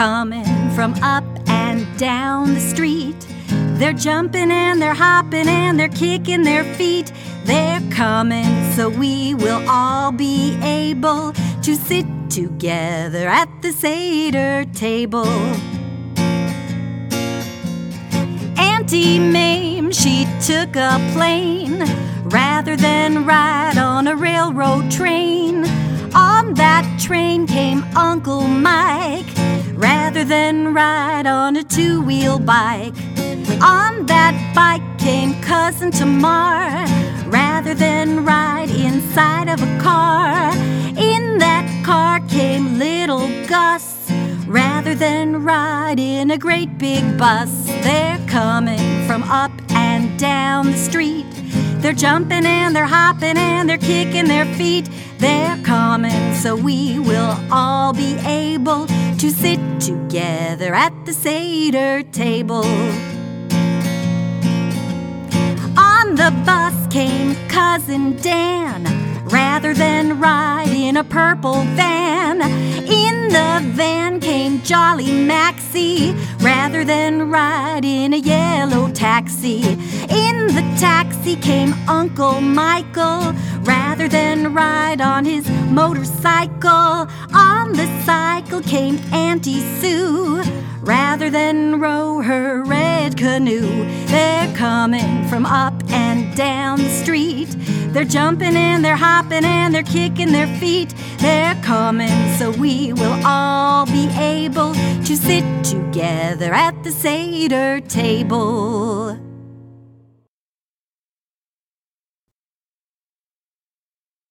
coming from up and down the street. They're jumping and they're hopping and they're kicking their feet. They're coming so we will all be able to sit together at the Seder table. Auntie Mame, she took a plane rather than ride on a railroad train. On that train came Uncle Mike rather than ride on a two-wheel bike. On that bike came Cousin Tamar rather than ride inside of a car. In that car came little Gus rather than ride in a great big bus. They're coming from up and down the street. They're jumping and they're hopping and they're kicking their feet. They're coming so we will all be able to sit together at the Seder table. On the bus came Cousin Dan rather than ride in a purple van. In the van came Jolly Maxie rather than ride in a yellow taxi. In the taxi came Uncle Michael rather than ride on his motorcycle. On the cycle came Auntie Sue rather than row her red canoe. They're coming from up and down the street. They're jumping and they're hopping and they're kicking their feet. They're coming so we will all be able to sit together at the Seder table.